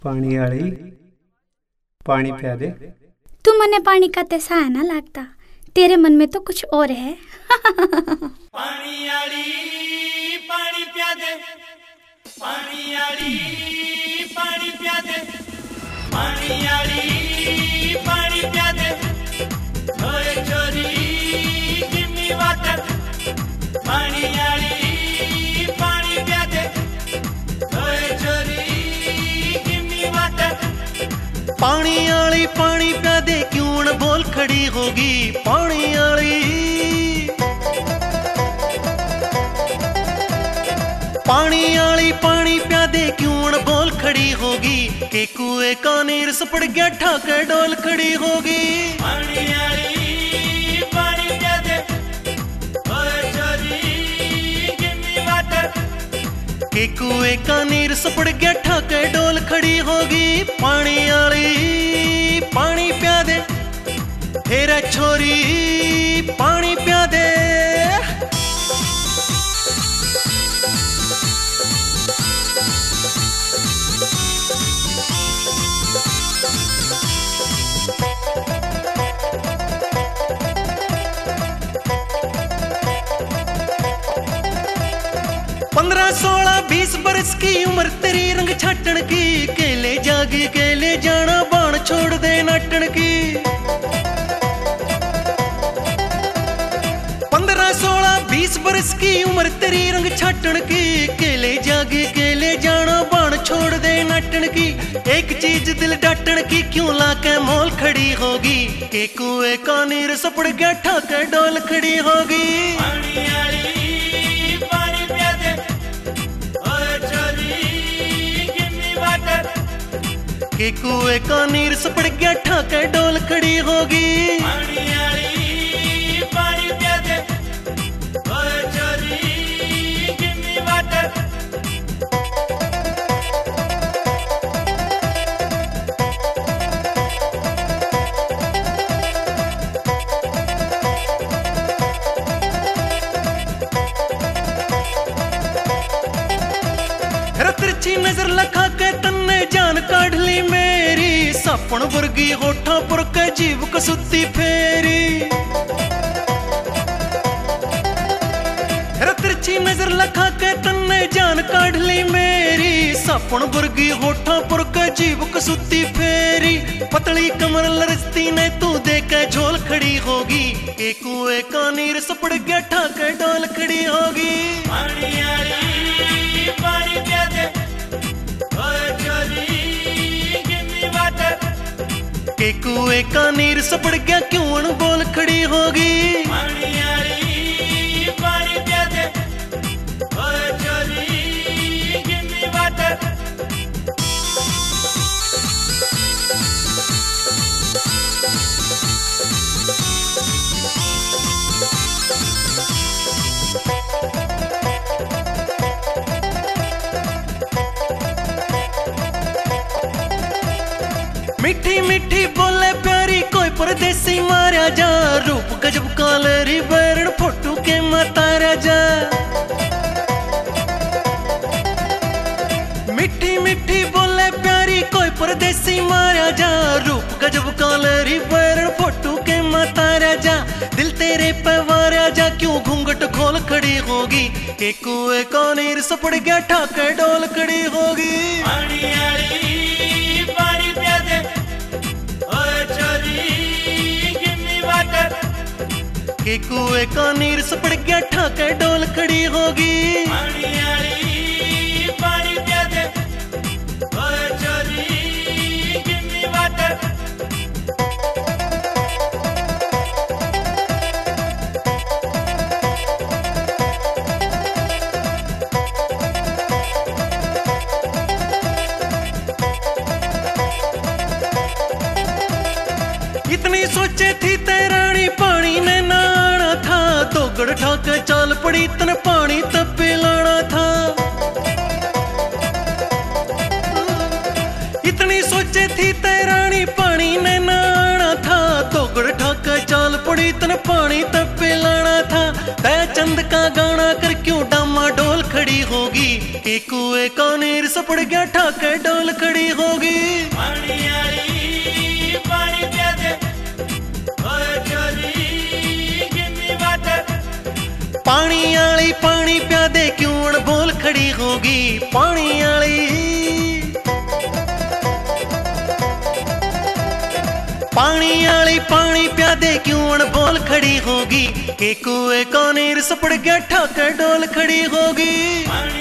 पानी आली पानी पिया दे। तू मने पानी का तेसा है ना लगता, तेरे मन में तो कुछ और है। पानी आली पानी पिया दे, पानी आली पानी पिया दे, पानी आली पानी पिया दे, ओए छोरी गिव मी वाटर। पानी आली पानी पिया दे, ओए छोरी गिव मी वाटर। पानी आली पानी पिया दे, क्यों न बोल खड़ी होगी पानी आली। पानी आली पानी पिया दे, क्यों न बोल खड़ी होगी, के कुएं का नीर सपड़ गया ठाकर डोल खड़ी होगी। पानी आली पानी पिया दे, ओए छोरी गिव मी वाटर। के कुएं का नीर सपड़ गया ठाकर डोल खड़ी होगी। पानी आली पानी पिया दे, तेरा छोरी पानी पिया दे। पंद्रह 16 20 बरस की उम्र तेरी रंग छाटन की, केले जागी केले जाना बाण छोड़ दे नाटन की। 15 16 20 बरस की उम्र तेरी रंग छाटन की, केले जागी केले जाना बाण छोड़ दे नाटन की। एक चीज दिल डाटन की, क्यों लाके मोल खड़ी होगी, के कुएं का नीर सपड़ गया ठाकर डोल खड़ी होगी। पानी आली पानी पिया दे, ओए छोरी गिव मी वाटर। के कुएं का नीर सपड़ गया ठाकर डोल खड़ी होगी। पानी आली पानी पिया दे, ओए छोरी गिव मी वाटर। तिरछी नजर लखा के तन्ने जान काढ़ ली मेरी, सापण वर्गी होठा पर के जीव कसुती फेरी। तिरछी नजर लखा के तन्ने जान काढ़ ली मेरी, सापण वर्गी होठा पर के जीव कसुती फेरी। पतली कमर लरजती ने तू देखे झोल खड़ी होगी, के कुएं का नीर सपड़ गया ठाकर डोल खड़ी होगी। पानी आली पानी पिया दे, ओए छोरी गिव मी वाटर। के कुएं का नीर सपड़ गया क्यों न बोल खड़ी होगी। पानी आली पानी पिया दे, ओए छोरी गिव मी वाटर। मीठी मीठी बोले प्यारी कोई परदेसी मारा जा, रूप गजब कालेरी बैरण फोटू के मतारा जा। मीठी मीठी बोले प्यारी कोई परदेसी मारा जा, रूप गजब कालेरी बैरण फोटू के मतारा जा। दिल तेरे पे वारा जा, क्यों घूंघट खोल खड़ी होगी, के कुएं का नीर सपड़ गया ठाकर डोल खड़ी होगी। पानी आली पानी पिया दे, ओए छोरी गिव मी वाटर। के कुएं का नीर सपड़ गया ठाकर डोल खड़ी होगी। पानी आली पानी पिया दे, ओए छोरी गिव मी वाटर। इतनी सोचे थी तैरानी पानी ने नहाना था, दोगड़ ठाके चाल पड़ी तन पानी तब पिलाना था। इतनी सोचे थी तैरानी पानी ने नहाना था, दोगड़ ठाके चाल पड़ी तने पानी तब पिलाना था, तय चंद का गाना कर क्यों डामा डोल खड़ी होगी, कि कुएं का नीर सपड़ गया ठाके डोल खड़ी होगी। पानी आली पानी पिया दे ओए छोरी गिव मी वाटर। पानी आली पानी पिया दे क्यों अणबोल खड़ी होगी, पानी आली पानी आली पानी पिया दे क्यों अणबोल खड़ी होगी, कि कुएं का नीर सपड़ गया ठाके डोल खड़ी होगी। पानी